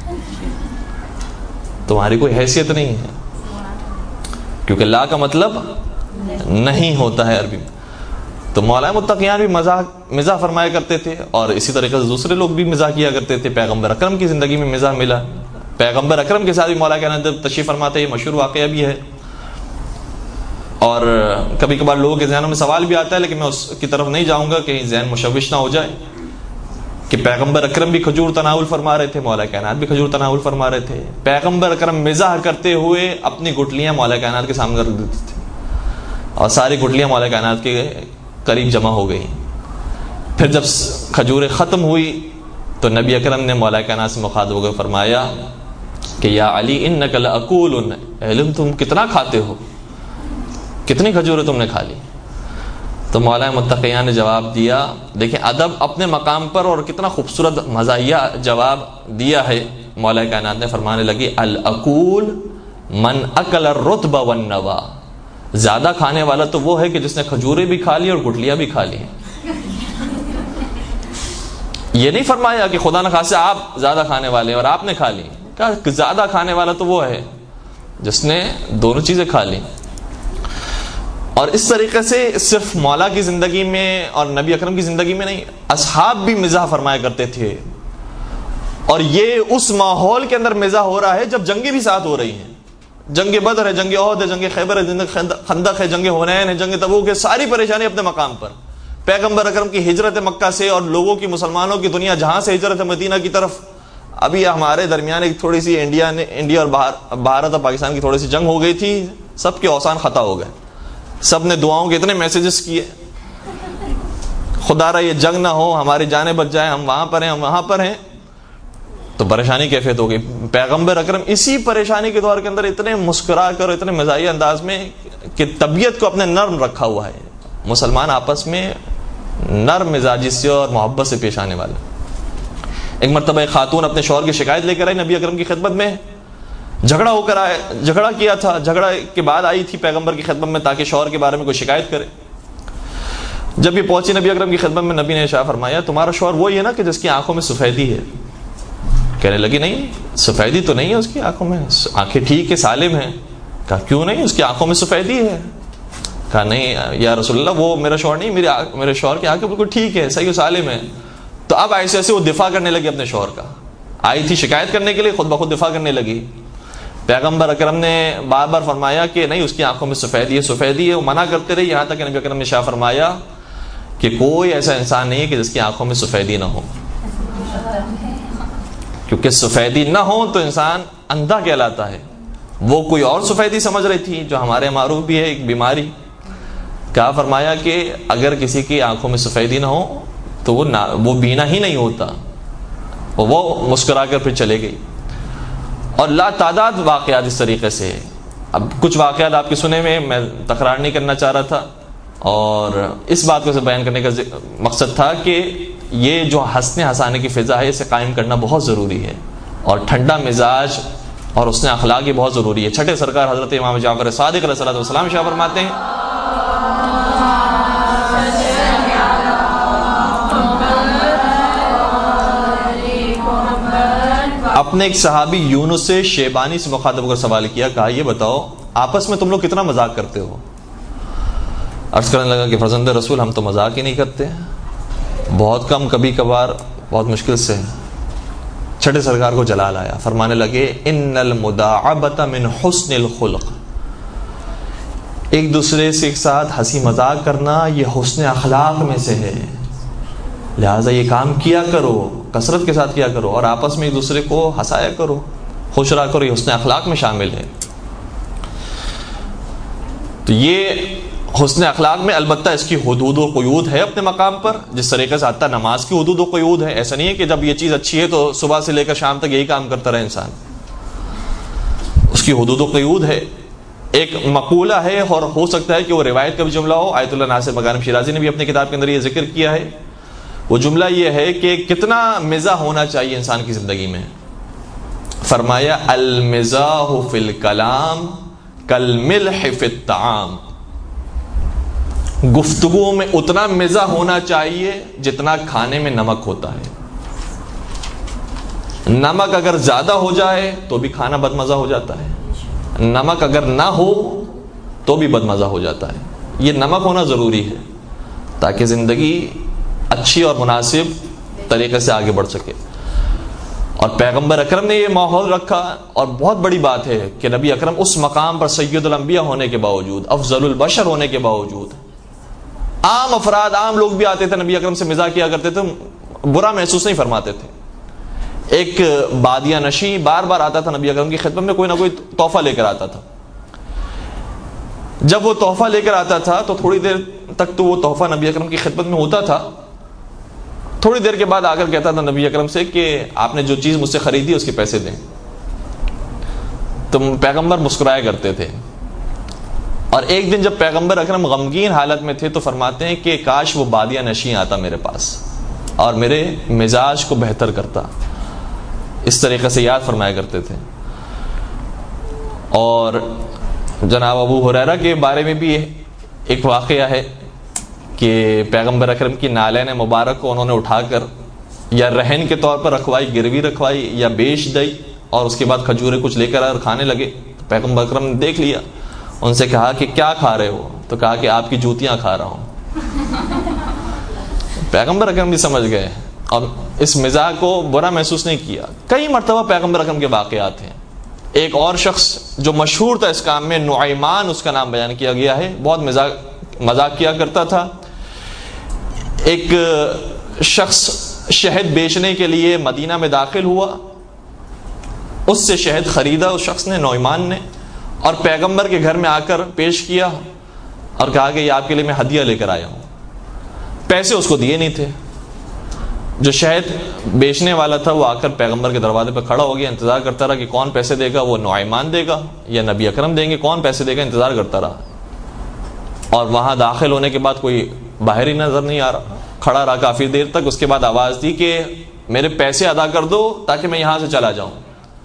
تمہاری کوئی حیثیت نہیں ہے، کیونکہ لا کا مطلب نہیں ہوتا ہے عربی میں۔ تو مولا متقیان بھی مزاح مزاح فرمایا کرتے تھے، اور اسی طریقے سے دوسرے لوگ بھی مزاح کیا کرتے تھے۔ پیغمبر اکرم کی زندگی میں مزاح ملا، پیغمبر اکرم کے ساتھ بھی مولا کائنات تشریف فرماتے، یہ مشہور واقعہ بھی ہے، اور کبھی کبھار لوگوں کے ذہنوں میں سوال بھی آتا ہے، لیکن میں اس کی طرف نہیں جاؤں گا کہیں ذہن مشوش نہ ہو جائے، کہ پیغمبر اکرم بھی کھجور تناول فرما رہے تھے، مولا کائنات بھی کھجور تناول فرما رہے تھے۔ پیغمبر اکرم مزاح کرتے ہوئے اپنی گٹلیاں مولا کائنات کے سامنے رکھ دیتے تھے، اور ساری گٹلیاں مولا کائنات کے قریب جمع ہو گئی۔ پھر جب کھجوریں ختم ہوئی تو نبی اکرم نے مولا کائنات سے مخاطب ہو کر فرمایا کہ یا علی انک لاکول، علم تم کتنا کھاتے ہو، کتنی کھجوریں تم نے کھا لی؟ تو مولا متقیان نے جواب دیا، دیکھیں ادب اپنے مقام پر، اور کتنا خوبصورت مزاحیہ جواب دیا ہے۔ مولا کائنات نے فرمانے لگی الاکول من اکل الرطب والنوا، زیادہ کھانے والا تو وہ ہے کہ جس نے کھجوریں بھی کھا لی اور گٹلیاں بھی کھا لی۔ یہ نہیں فرمایا کہ خدا نخواستہ آپ زیادہ کھانے والے اور آپ نے کھا لی، کہا زیادہ کھانے والا تو وہ ہے جس نے دونوں چیزیں کھا لی۔ اور اس طریقے سے صرف مولا کی زندگی میں اور نبی اکرم کی زندگی میں نہیں، اصحاب بھی مزاح فرمایا کرتے تھے، اور یہ اس ماحول کے اندر مزاح ہو رہا ہے جب جنگیں بھی ساتھ ہو رہی ہیں، جنگ بدر ہے، جنگ احد ہے، جنگ خیبر ہے، جنگ خندق ہے، جنگ حنین ہے، جنگ تبوک ہے، ساری پریشانی اپنے مقام پر۔ پیغمبر اکرم کی ہجرت مکہ سے اور لوگوں کی، مسلمانوں کی دنیا جہاں سے ہجرت مدینہ کی طرف، ابھی ہمارے درمیان ایک تھوڑی سی انڈیا نے انڈیا اور بھارت اور پاکستان کی تھوڑی سی جنگ ہو گئی تھی، سب کے اوسان خطا ہو گئے، سب نے دعاؤں کے اتنے میسیجز کیے، خدا را یہ جنگ نہ ہو، ہماری جانیں بچ جائیں، ہم وہاں پر ہیں، ہم وہاں پر ہیں، تو پریشانی کیفیت ہو گئی۔ پیغمبر اکرم اسی پریشانی کے دور کے اندر اتنے مسکرا کر، اتنے مزاحیہ انداز میں کہ طبیعت کو اپنے نرم رکھا ہوا ہے، مسلمان آپس میں نرم مزاجی سے اور محبت سے پیش آنے والا۔ ایک مرتبہ ایک خاتون اپنے شوہر کی شکایت لے کر آئی نبی اکرم کی خدمت میں جھگڑا ہو کر آئے, جھگڑا کیا تھا, جھگڑا کے بعد آئی تھی پیغمبر کی خدمت میں تاکہ شوہر کے بارے میں کوئی شکایت کرے. جب یہ پہنچی نبی اکرم کی خدمت میں, نبی نے ارشاد فرمایا تمہارا شوہر وہی ہے نا کہ جس کی آنکھوں میں سفیدی ہے؟ کہنے لگی نہیں, سفیدی تو نہیں ہے اس کی آنکھوں میں, آنکھیں ٹھیک ہے, سالم ہیں. کہا کیوں نہیں, اس کی آنکھوں میں سفیدی ہے. کہا نہیں یا رسول اللہ وہ میرا شوہر نہیں, میرے میرے شوہر کی آنکھیں بالکل ٹھیک ہے, صحیح و سالم ہے. تو اب ایسے ایسے وہ دفاع کرنے لگی اپنے شوہر کا, آئی تھی شکایت کرنے کے لیے, خود بخود دفاع کرنے لگی. پیغمبر اکرم نے بار بار فرمایا کہ نہیں اس کی آنکھوں میں سفیدی ہے, سفیدی ہے, وہ منع کرتے رہے, یہاں تک کہ نبی اکرم نے شاہ فرمایا کہ کوئی ایسا انسان نہیں ہے کہ جس کی آنکھوں میں سفیدی نہ ہو, کیونکہ سفیدی نہ ہو تو انسان اندھا کہلاتا ہے. وہ کوئی اور سفیدی سمجھ رہی تھی جو ہمارے معروف بھی ہے ایک بیماری. کہا فرمایا کہ اگر کسی کی آنکھوں میں سفیدی نہ ہو تو وہ وہ بینا ہی نہیں ہوتا. وہ مسکرا کر پھر چلے گئی. اور لا تعداد واقعات اس طریقے سے. اب کچھ واقعات آپ کے سنے میں میں تکرار نہیں کرنا چاہ رہا تھا, اور اس بات کو سے بیان کرنے کا مقصد تھا کہ یہ جو ہنسنے ہنسانے کی فضا ہے اسے قائم کرنا بہت ضروری ہے, اور ٹھنڈا مزاج اور اس نے اخلاق یہ بہت ضروری ہے. چھٹے سرکار حضرت امام جعفر صادق علیہ الصلوۃ والسلام شاہ فرماتے ہیں اپنے ایک صحابی یونس سے شیبانی سے مخاطب کر سوال کیا, کہا یہ بتاؤ آپس میں تم لوگ کتنا مذاق کرتے ہو؟ عرض کرنے لگا کہ فرزند رسول ہم تو مذاق ہی نہیں کرتے, بہت کم, کبھی کبھار, بہت مشکل سے. چھٹے سرکار کو جلال آیا, فرمانے لگے ان المداعبۃ من حسن الخلق, ایک دوسرے سے ایک ساتھ ہنسی مذاق کرنا یہ حسن اخلاق میں سے ہے, لہٰذا یہ کام کیا کرو, کثرت کے ساتھ کیا کرو, اور آپس میں ایک دوسرے کو ہنسایا کرو, خوش رہا کرو, یہ حسن اخلاق میں شامل ہے. تو یہ حسن اخلاق میں البتہ اس کی حدود و قیود ہے اپنے مقام پر, جس طریقے سے حتیٰ نماز کی حدود و قیود ہے. ایسا نہیں ہے کہ جب یہ چیز اچھی ہے تو صبح سے لے کر شام تک یہی کام کرتا رہے انسان, اس کی حدود و قیود ہے. ایک مقولہ ہے, اور ہو سکتا ہے کہ وہ روایت کا بھی جملہ ہو. آیت اللہ ناصر مغانم شیرازی نے بھی اپنی کتاب کے اندر یہ ذکر کیا ہے. وہ جملہ یہ ہے کہ کتنا مزاح ہونا چاہیے انسان کی زندگی میں. فرمایا المزاح فی الکلام کالملح فی الطعام, گفتگو میں اتنا مزاح ہونا چاہیے جتنا کھانے میں نمک ہوتا ہے. نمک اگر زیادہ ہو جائے تو بھی کھانا بدمزہ ہو جاتا ہے, نمک اگر نہ ہو تو بھی بدمزہ ہو جاتا ہے. یہ نمک ہونا ضروری ہے تاکہ زندگی اچھی اور مناسب طریقے سے آگے بڑھ سکے. اور پیغمبر اکرم نے یہ ماحول رکھا, اور بہت بڑی بات ہے کہ نبی اکرم اس مقام پر سید الانبیاء ہونے کے باوجود, افضل البشر ہونے کے باوجود, عام افراد, عام لوگ بھی آتے تھے نبی اکرم سے مزاح کیا کرتے تھے, برا محسوس نہیں فرماتے تھے. ایک بادیہ نشی بار بار آتا تھا نبی اکرم کی خدمت میں, کوئی نہ کوئی تحفہ لے کر آتا تھا. جب وہ تحفہ لے کر آتا تھا تو تھوڑی دیر تک تو وہ تحفہ نبی اکرم کی خدمت میں ہوتا تھا. تھوڑی دیر کے بعد آ کر کہتا تھا نبی اکرم سے کہ آپ نے جو چیز مجھ سے خریدی اس کے پیسے دیں. تم پیغمبر مسکرایا کرتے تھے. اور ایک دن جب پیغمبر اکرم غمگین حالت میں تھے تو فرماتے ہیں کہ کاش وہ بادیہ نشین آتا میرے پاس اور میرے مزاج کو بہتر کرتا. اس طریقے سے یاد فرمایا کرتے تھے. اور جناب ابو ہریرہ کے بارے میں بھی ایک واقعہ ہے کہ پیغمبر اکرم کی نالین مبارک کو انہوں نے اٹھا کر یا رہن کے طور پر رکھوائی, گروی رکھوائی یا بیچ دی, اور اس کے بعد کھجورے کچھ لے کر کھانے لگے. پیغمبر اکرم نے دیکھ لیا, ان سے کہا کہ کیا کھا رہے ہو؟ تو کہا کہ آپ کی جوتیاں کھا رہا ہوں. پیغمبر اکرم بھی سمجھ گئے اور اس مزاح کو برا محسوس نہیں کیا. کئی مرتبہ پیغمبر اکرم کے واقعات ہیں. ایک اور شخص جو مشہور تھا اس کام میں, نعیمان اس کا نام بیان کیا گیا ہے, بہت مزاق مذاق کیا کرتا تھا. ایک شخص شہد بیچنے کے لیے مدینہ میں داخل ہوا, اس سے شہد خریدا اس شخص نے, نعیمان نے, اور پیغمبر کے گھر میں آ کر پیش کیا اور کہا کہ یہ آپ کے لیے میں ہدیہ لے کر آیا ہوں. پیسے اس کو دیے نہیں تھے. جو شہد بیچنے والا تھا وہ آ کر پیغمبر کے دروازے پہ کھڑا ہو گیا, انتظار کرتا رہا کہ کون پیسے دے گا, وہ نعیمان دے گا یا نبی اکرم دیں گے, کون پیسے دے گا, انتظار کرتا رہا. اور وہاں داخل ہونے کے بعد کوئی باہر ہی نظر نہیں آ رہا, کھڑا رہا کافی دیر تک. اس کے بعد آواز دی کہ میرے پیسے ادا کر دو تاکہ میں یہاں سے چلا جاؤں.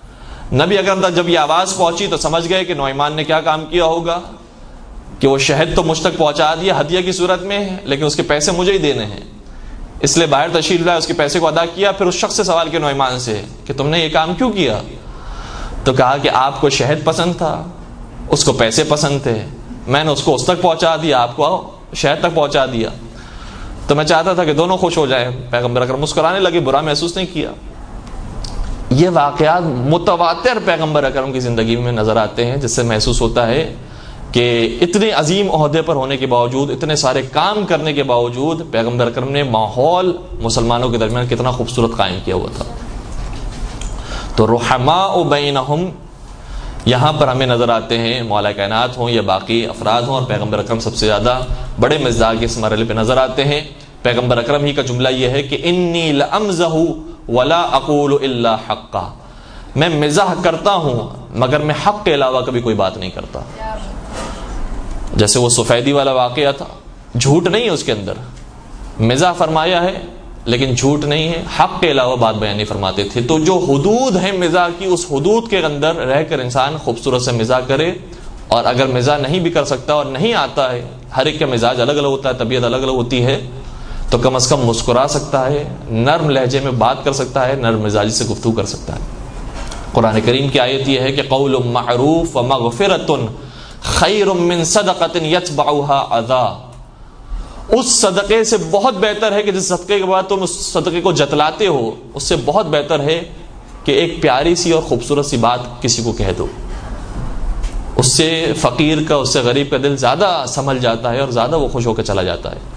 نبی اکرم تک جب یہ آواز پہنچی تو سمجھ گئے کہ نعمان نے کیا کام کیا ہوگا کہ وہ شہد تو مجھ تک پہنچا دیا ہدیہ کی صورت میں ہے، لیکن اس کے پیسے مجھے ہی دینے ہیں، اس لیے باہر تشریف لائے، اس کے پیسے کو ادا کیا. پھر اس شخص سے سوال کیا نعمان سے کہ تم نے یہ کام کیوں کیا؟ تو کہا کہ آپ کو شہد پسند تھا، اس کو پیسے پسند تھے، میں نے اس کو اس تک پہنچا دیا، آپ کو شہد تک پہنچا دیا، تو میں چاہتا تھا کہ دونوں خوش ہو جائیں. پیغمبر اکرم مسکرانے لگے، برا محسوس نہیں کیا. یہ واقعات متواتر پیغمبر اکرم کی زندگی میں نظر آتے ہیں، جس سے محسوس ہوتا ہے کہ اتنے عظیم عہدے پر ہونے کے باوجود، اتنے سارے کام کرنے کے باوجود پیغمبر اکرم نے ماحول مسلمانوں کے درمیان کتنا خوبصورت قائم کیا ہوا تھا. تو رحماء بینہم یہاں پر ہمیں نظر آتے ہیں، مولا کائنات ہوں یا باقی افراد ہوں، اور پیغمبر اکرم سب سے زیادہ بڑے مزاج کے اس مرحلے پہ نظر آتے ہیں. پیغمبر اکرم ہی کا جملہ یہ ہے کہ انی لامزح ولا اقول الا حقا، میں مزاح کرتا ہوں مگر میں حق کے علاوہ کبھی کوئی بات نہیں کرتا. جیسے وہ سفیدی والا واقعہ تھا، جھوٹ نہیں ہے اس کے اندر، مزاح فرمایا ہے لیکن جھوٹ نہیں ہے، حق کے علاوہ بات بیان نہیں فرماتے تھے. تو جو حدود ہیں مزاح کی، اس حدود کے اندر رہ کر انسان خوبصورت سے مزاح کرے. اور اگر مزاح نہیں بھی کر سکتا اور نہیں آتا ہے، ہر ایک کا مزاج الگ الگ ہوتا ہے، طبیعت الگ الگ ہوتی ہے، تو کم از کم مسکرا سکتا ہے، نرم لہجے میں بات کر سکتا ہے، نرم مزاجی سے گفتگو کر سکتا ہے. قرآن کریم کی آیت یہ ہے کہ قول معروف ومغفرۃ خیر من صدقۃ یتبعها اذی، اس صدقے سے بہت بہتر ہے کہ جس صدقے کے بعد تم اس صدقے کو جتلاتے ہو، اس سے بہت بہتر ہے کہ ایک پیاری سی اور خوبصورت سی بات کسی کو کہہ دو. اس سے فقیر کا، اس سے غریب کا دل زیادہ سنبھل جاتا ہے اور زیادہ وہ خوش ہو کے چلا جاتا ہے.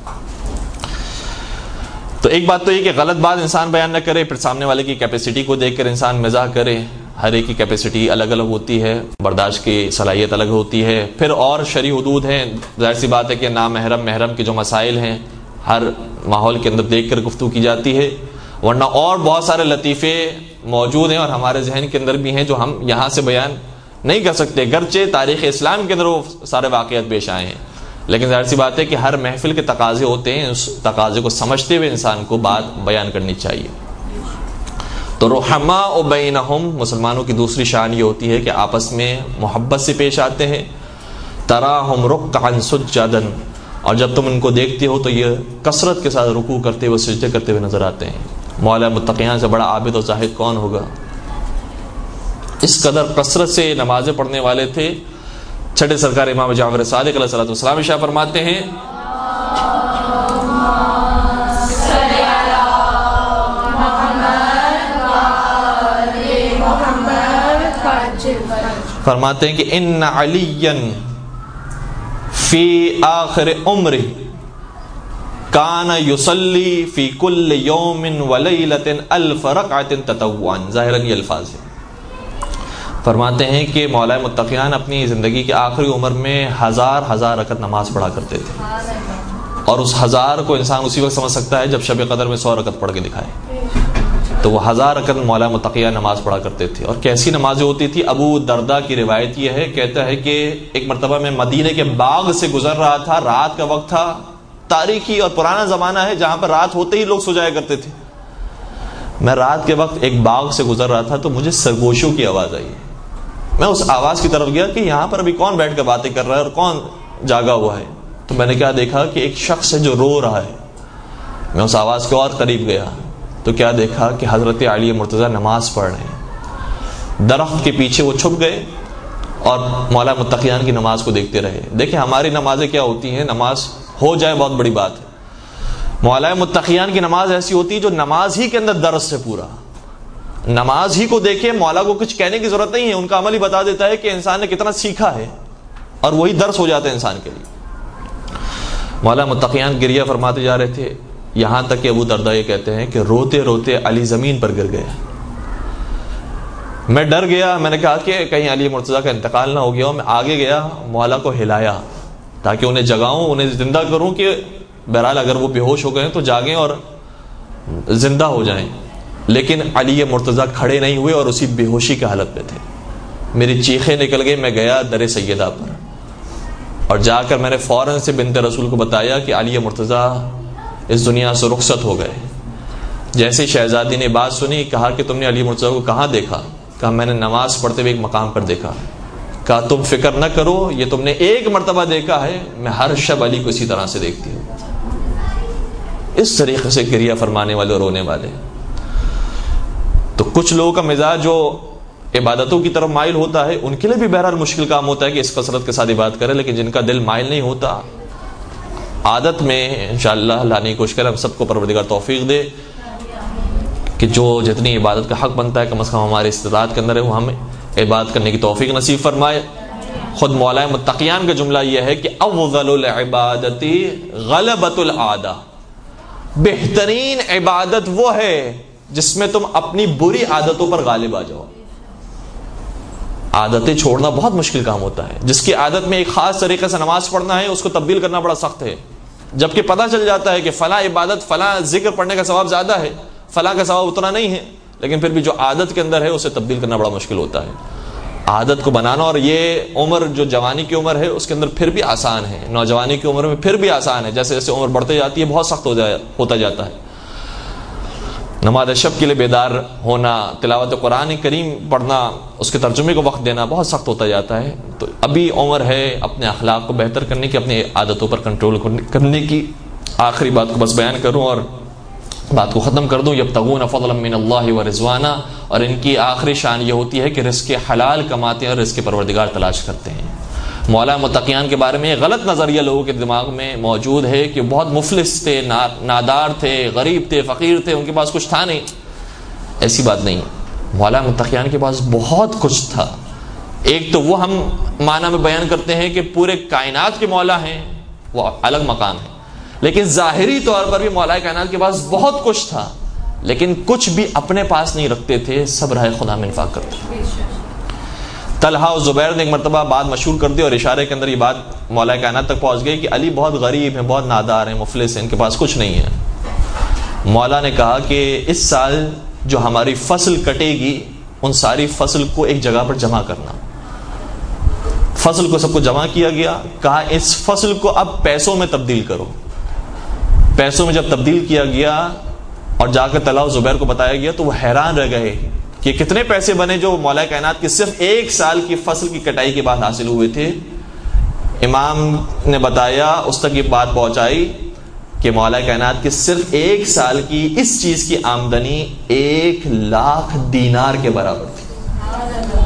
تو ایک بات تو یہ کہ غلط بات انسان بیان نہ کرے، پھر سامنے والے کی کیپیسٹی کو دیکھ کر انسان مزاح کرے. ہر ایک کی کیپیسٹی الگ الگ ہوتی ہے، برداشت کی صلاحیت الگ ہوتی ہے. پھر اور شرعی حدود ہیں، ظاہر سی بات ہے کہ نامحرم محرم کے جو مسائل ہیں ہر ماحول کے اندر دیکھ کر گفتگو کی جاتی ہے، ورنہ اور بہت سارے لطیفے موجود ہیں اور ہمارے ذہن کے اندر بھی ہیں جو ہم یہاں سے بیان نہیں کر سکتے، گرچہ تاریخ اسلام کے اندر وہ سارے واقعات پیش آئے ہیں. لیکن ظاہر سی بات ہے کہ ہر محفل کے تقاضے ہوتے ہیں، اس تقاضے کو سمجھتے ہوئے انسان کو بات بیان کرنی چاہیے. تو رحماء بینہم، مسلمانوں کی دوسری شان یہ ہوتی ہے کہ آپس میں محبت سے پیش آتے ہیں. تراہم رکعا سجدا، اور جب تم ان کو دیکھتے ہو تو یہ کثرت کے ساتھ رکوع کرتے ہوئے سجدے کرتے ہوئے نظر آتے ہیں. مولا متقیان سے بڑا عابد و زاہد کون ہوگا؟ اس قدر کثرت سے نمازیں پڑھنے والے تھے. چھٹے سرکار امام جعفر صادق علیہ الصلوۃ والسلام ارشاد فرماتے ہیں فرماتے ہیں کہ ان علی فی آخر عمرہ کان یصلی فی کل یوم ولیلۃ الف رکعۃ تطوعا. ظاہراً یہ الفاظ ہیں. فرماتے ہیں کہ مولا متقیان اپنی زندگی کے آخری عمر میں ہزار ہزار رکعت نماز پڑھا کرتے تھے، اور اس ہزار کو انسان اسی وقت سمجھ سکتا ہے جب شب قدر میں سو رکعت پڑھ کے دکھائے. تو وہ ہزار رکعت مولا متقیان نماز پڑھا کرتے تھے. اور کیسی نمازیں ہوتی تھی؟ ابو دردہ کی روایت یہ ہے، کہتا ہے کہ ایک مرتبہ میں مدینے کے باغ سے گزر رہا تھا، رات کا وقت تھا، تاریخی اور پرانا زمانہ ہے جہاں پر رات ہوتے ہی لوگ سو جایا کرتے تھے. میں رات کے وقت ایک باغ سے گزر رہا تھا تو مجھے سرگوشوں کی آواز آئی. میں اس آواز کی طرف گیا کہ یہاں پر ابھی کون بیٹھ کر باتیں کر رہا ہے اور کون جاگا ہوا ہے. تو میں نے کیا دیکھا کہ ایک شخص ہے جو رو رہا ہے. میں اس آواز کے اور قریب گیا تو کیا دیکھا کہ حضرت علی مرتضیٰ نماز پڑھ رہے ہیں. درخت کے پیچھے وہ چھپ گئے اور مولا متقیان کی نماز کو دیکھتے رہے. دیکھیں ہماری نمازیں کیا ہوتی ہیں، نماز ہو جائے بہت بڑی بات ہے. مولا متقیان کی نماز ایسی ہوتی ہے جو نماز ہی کے اندر درس سے پورا، نماز ہی کو دیکھے مولا کو کچھ کہنے کی ضرورت نہیں ہے، ان کا عمل ہی بتا دیتا ہے کہ انسان نے کتنا سیکھا ہے، اور وہی درس ہو جاتا ہے انسان کے لیے. مولا متقیان گریہ فرماتے جا رہے تھے، یہاں تک کہ ابو دردہ یہ کہتے ہیں کہ روتے روتے علی زمین پر گر گیا. میں ڈر گیا، میں نے کہا کہ کہیں علی مرتضیٰ کا انتقال نہ ہو گیا ہو. میں آگے گیا، مولا کو ہلایا تاکہ انہیں جگاؤں، انہیں زندہ کروں کہ بہرحال اگر وہ بے ہوش ہو گئے تو جاگیں اور زندہ ہو جائیں. لیکن علی مرتضیٰ کھڑے نہیں ہوئے اور اسی بے ہوشی کی حالت میں تھے. میری چیخیں نکل گئی. میں گیا در سیدہ پر اور جا کر میں نے فوراً سے بنت رسول کو بتایا کہ علی مرتضیٰ اس دنیا سے رخصت ہو گئے. جیسے شہزادی نے بات سنی، کہا کہ تم نے علی مرتضیٰ کو کہاں دیکھا؟ کہا میں نے نماز پڑھتے ہوئے ایک مقام پر دیکھا. کہا تم فکر نہ کرو، یہ تم نے ایک مرتبہ دیکھا ہے، میں ہر شب علی کو اسی طرح سے دیکھتی ہوں. اس طریقے سے گریہ فرمانے والے اور رونے والے. تو کچھ لوگوں کا مزاج جو عبادتوں کی طرف مائل ہوتا ہے ان کے لیے بھی بہرحال مشکل کام ہوتا ہے کہ اس کثرت کے ساتھ عبادت کرے، لیکن جن کا دل مائل نہیں ہوتا، عادت میں انشاءاللہ لانے کی کوشش کرے. ہم سب کو پروردگار توفیق دے کہ جو جتنی عبادت کا حق بنتا ہے کم از کم ہماری استطاعت کے اندر ہے وہ ہمیں عبادت کرنے کی توفیق نصیب فرمائے. خود مولا متقیان کا جملہ یہ ہے کہ افضل العبادت غلبۃ العادہ، بہترین عبادت وہ ہے جس میں تم اپنی بری عادتوں پر غالب آ جاؤ. عادتیں چھوڑنا بہت مشکل کام ہوتا ہے. جس کی عادت میں ایک خاص طریقے سے نماز پڑھنا ہے اس کو تبدیل کرنا بڑا سخت ہے. جبکہ پتہ چل جاتا ہے کہ فلاں عبادت فلاں ذکر پڑھنے کا ثواب زیادہ ہے، فلاں کا ثواب اتنا نہیں ہے، لیکن پھر بھی جو عادت کے اندر ہے اسے تبدیل کرنا بڑا مشکل ہوتا ہے. عادت کو بنانا، اور یہ عمر جو جوانی کی عمر ہے اس کے اندر پھر بھی آسان ہے، نوجوانی کی عمر میں پھر بھی آسان ہے. جیسے جیسے عمر بڑھتے جاتی ہے بہت سخت ہو جائے ہوتا جاتا ہے. نماز شب کے لیے بیدار ہونا، تلاوت قرآن کریم پڑھنا، اس کے ترجمے کو وقت دینا بہت سخت ہوتا جاتا ہے. تو ابھی عمر ہے اپنے اخلاق کو بہتر کرنے کی، اپنی عادتوں پر کنٹرول کرنے کی. آخری بات کو بس بیان کروں اور بات کو ختم کر دوں. یبتغون فضلا من اللہ ورضوانا، اور ان کی آخری شان یہ ہوتی ہے کہ رزق حلال کماتے ہیں اور رزق پروردگار تلاش کرتے ہیں. مولا متقیان کے بارے میں غلط نظریہ لوگوں کے دماغ میں موجود ہے کہ بہت مفلس تھے، نادار تھے، غریب تھے، فقیر تھے، ان کے پاس کچھ تھا نہیں. ایسی بات نہیں. مولا متقیان کے پاس بہت کچھ تھا. ایک تو وہ ہم معنی میں بیان کرتے ہیں کہ پورے کائنات کے مولا ہیں، وہ الگ مقام ہے، لیکن ظاہری طور پر بھی مولا کائنات کے پاس بہت کچھ تھا، لیکن کچھ بھی اپنے پاس نہیں رکھتے تھے، سب راہ خدا میں انفاق کرتے تھے. طلحہ اور زبیر نے ایک مرتبہ بات مشہور کر دی اور اشارے کے اندر یہ بات مولا کائنات تک پہنچ گئی کہ علی بہت غریب ہیں، بہت نادار ہیں، مفلس ہیں، ان کے پاس کچھ نہیں ہے. مولا نے کہا کہ اس سال جو ہماری فصل کٹے گی ان ساری فصل کو ایک جگہ پر جمع کرنا. فصل کو سب کو جمع کیا گیا. کہا اس فصل کو اب پیسوں میں تبدیل کرو. پیسوں میں جب تبدیل کیا گیا اور جا کر طلحہ و زبیر کو بتایا گیا تو وہ حیران رہ گئے کہ کتنے پیسے بنے جو مولا کائنات کی صرف ایک سال کی فصل کی کٹائی کے بعد حاصل ہوئے تھے. امام نے بتایا، اس تک یہ بات پہنچائی کہ مولا کائنات کی صرف ایک سال کی اس چیز کی آمدنی ایک لاکھ دینار کے برابر تھی.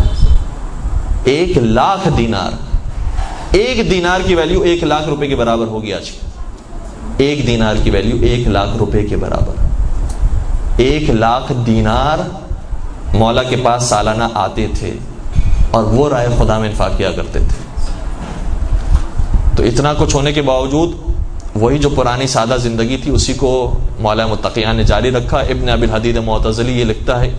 ایک لاکھ دینار، ایک دینار کی ویلیو ایک لاکھ روپے کے برابر ہوگی آج. ایک دینار کی ویلیو ایک لاکھ روپے کے برابر. ایک لاکھ دینار مولا کے پاس سالانہ آتے تھے اور وہ راہ خدا میں انفاق کیا کرتے تھے. تو اتنا کچھ ہونے کے باوجود وہی جو پرانی سادہ زندگی تھی اسی کو مولا متقیان نے جاری رکھا. ابن ابی الحدید معتزلی یہ لکھتا ہے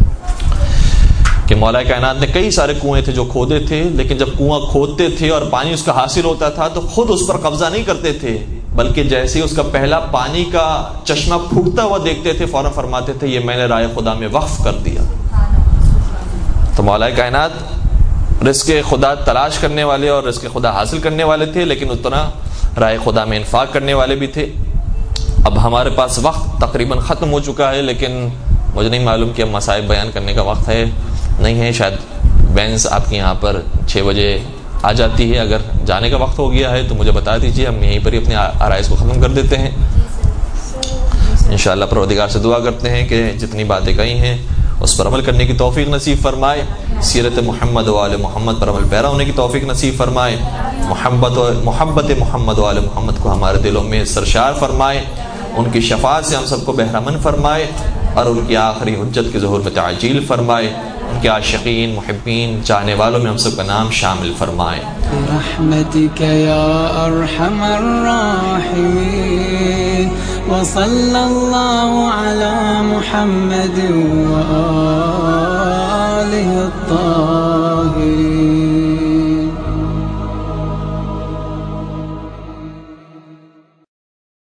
کہ مولا کائنات نے کئی سارے کنویں تھے جو کھودے تھے، لیکن جب کنواں کھودتے تھے اور پانی اس کا حاصل ہوتا تھا تو خود اس پر قبضہ نہیں کرتے تھے، بلکہ جیسے اس کا پہلا پانی کا چشمہ پھوٹتا ہوا دیکھتے تھے فوراً فرماتے تھے یہ میں نے راہ خدا میں وقف کر دیا. تو مولا کائنات رزق خدا تلاش کرنے والے اور رزق خدا حاصل کرنے والے تھے، لیکن اتنا راہ خدا میں انفاق کرنے والے بھی تھے. اب ہمارے پاس وقت تقریباً ختم ہو چکا ہے، لیکن مجھے نہیں معلوم کہ اب مسائب بیان کرنے کا وقت ہے نہیں ہے. شاید بینس آپ کے یہاں پر چھ بجے آ جاتی ہے. اگر جانے کا وقت ہو گیا ہے تو مجھے بتا دیجیے، ہم یہیں پر ہی اپنے آرائز کو ختم کر دیتے ہیں. انشاءاللہ پروردگار سے دعا کرتے ہیں کہ جتنی باتیں کہی ہیں اس پر عمل کرنے کی توفیق نصیب فرمائے. سیرت محمد و آل محمد پر عمل پیرا ہونے کی توفیق نصیب فرمائے. محبت و محبت محمد و آل محمد کو ہمارے دلوں میں سرشار فرمائے. ان کی شفاعت سے ہم سب کو بہرمند فرمائے اور ان کی آخری حجت کے ظہور میں تعجیل فرمائے. ان کے عاشقین، محبین، چاہنے والوں میں ہم سب کا نام شامل فرمائے. برحمتک یا ارحم الراحمین وصلی اللہ علی محمد و آلہ الطاہرین.